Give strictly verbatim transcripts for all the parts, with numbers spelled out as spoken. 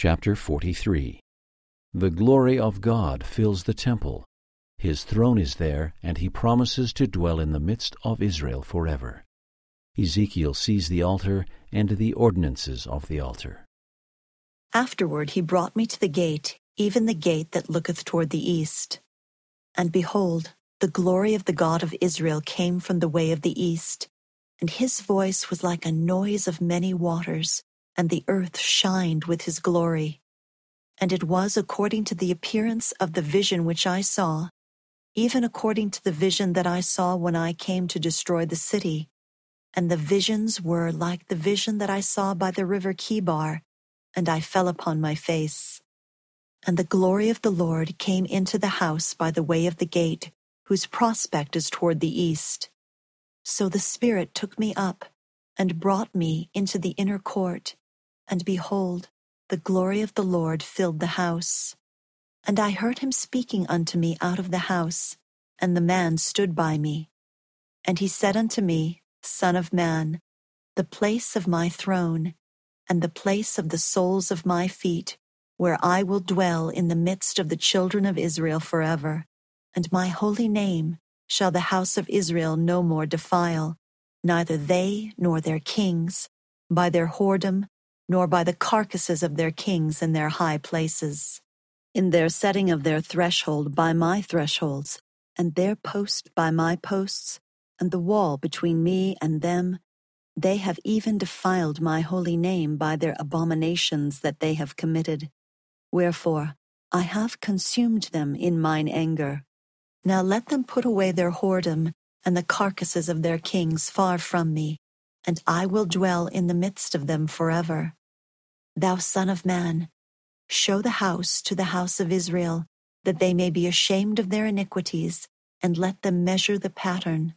Chapter forty-three. The glory of God fills the temple. His throne is there, and he promises to dwell in the midst of Israel forever. Ezekiel sees the altar and the ordinances of the altar. Afterward he brought me to the gate, even the gate that looketh toward the east. And behold, the glory of the God of Israel came from the way of the east, and his voice was like a noise of many waters, and the earth shined with his glory. And it was according to the appearance of the vision which I saw, even according to the vision that I saw when I came to destroy the city. And the visions were like the vision that I saw by the river Chebar, and I fell upon my face. And the glory of the Lord came into the house by the way of the gate, whose prospect is toward the east. So the Spirit took me up, and brought me into the inner court, and behold, the glory of the Lord filled the house. And I heard him speaking unto me out of the house, and the man stood by me. And he said unto me, Son of man, the place of my throne, and the place of the soles of my feet, where I will dwell in the midst of the children of Israel forever, and my holy name shall the house of Israel no more defile, neither they nor their kings, by their whoredom, nor by the carcasses of their kings in their high places, in their setting of their threshold by my thresholds, and their post by my posts, and the wall between me and them. They have even defiled my holy name by their abominations that they have committed. Wherefore I have consumed them in mine anger. Now let them put away their whoredom and the carcasses of their kings far from me, and I will dwell in the midst of them forever. Thou son of man, show the house to the house of Israel, that they may be ashamed of their iniquities, and let them measure the pattern.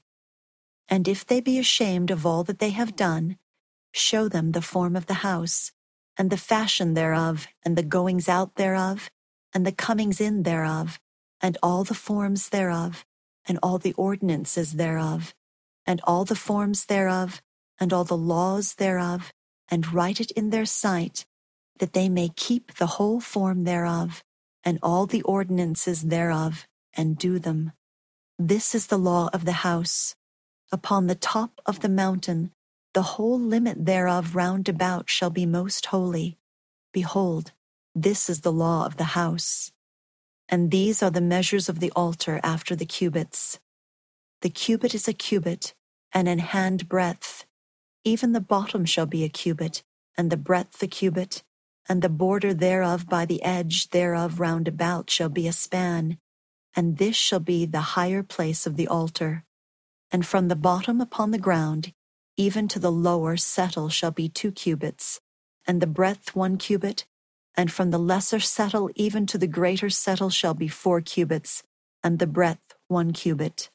And if they be ashamed of all that they have done, show them the form of the house, and the fashion thereof, and the goings out thereof, and the comings in thereof, and all the forms thereof, and all the ordinances thereof, and all the forms thereof, and all the laws thereof, and write it in their sight, that they may keep the whole form thereof, and all the ordinances thereof, and do them. This is the law of the house. Upon the top of the mountain, the whole limit thereof round about shall be most holy. Behold, this is the law of the house. And these are the measures of the altar after the cubits. The cubit is a cubit, and an hand breadth. Even the bottom shall be a cubit, and the breadth a cubit, and the border thereof by the edge thereof round about shall be a span. And this shall be the higher place of the altar. And from the bottom upon the ground, even to the lower settle shall be two cubits, and the breadth one cubit, and from the lesser settle even to the greater settle shall be four cubits, and the breadth one cubit.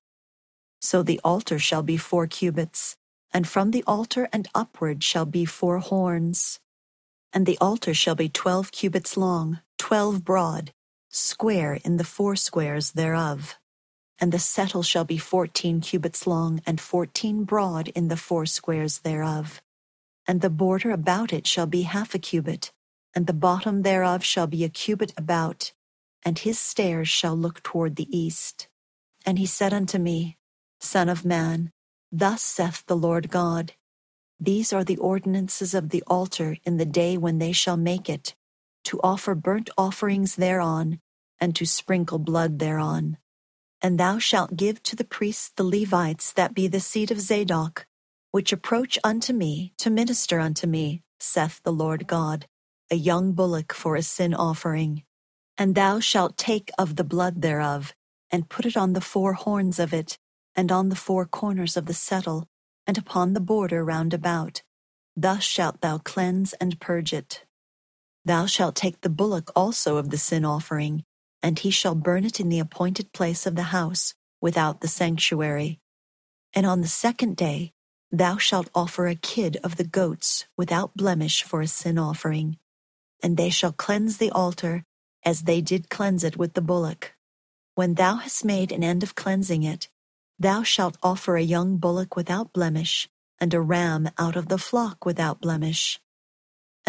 So the altar shall be four cubits, and from the altar and upward shall be four horns. And the altar shall be twelve cubits long, twelve broad, square in the four squares thereof. And the settle shall be fourteen cubits long, and fourteen broad in the four squares thereof. And the border about it shall be half a cubit, and the bottom thereof shall be a cubit about, and his stairs shall look toward the east. And he said unto me, Son of man, thus saith the Lord God, These are the ordinances of the altar in the day when they shall make it, to offer burnt offerings thereon, and to sprinkle blood thereon. And thou shalt give to the priests the Levites that be the seed of Zadok, which approach unto me to minister unto me, saith the Lord God, a young bullock for a sin offering. And thou shalt take of the blood thereof, and put it on the four horns of it, and on the four corners of the settle, and upon the border round about. Thus shalt thou cleanse and purge it. Thou shalt take the bullock also of the sin offering, and he shall burn it in the appointed place of the house, without the sanctuary. And on the second day thou shalt offer a kid of the goats without blemish for a sin offering. And they shall cleanse the altar, as they did cleanse it with the bullock. When thou hast made an end of cleansing it, thou shalt offer a young bullock without blemish, and a ram out of the flock without blemish.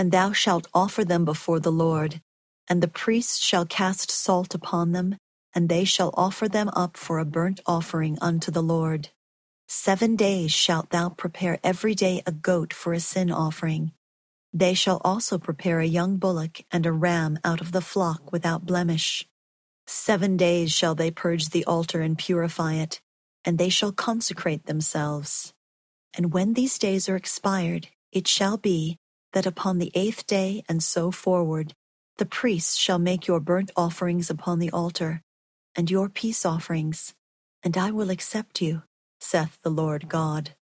And thou shalt offer them before the Lord, and the priests shall cast salt upon them, and they shall offer them up for a burnt offering unto the Lord. Seven days shalt thou prepare every day a goat for a sin offering. They shall also prepare a young bullock and a ram out of the flock without blemish. Seven days shall they purge the altar and purify it, and they shall consecrate themselves. And when these days are expired, it shall be that upon the eighth day and so forward, the priests shall make your burnt offerings upon the altar, and your peace offerings, and I will accept you, saith the Lord God.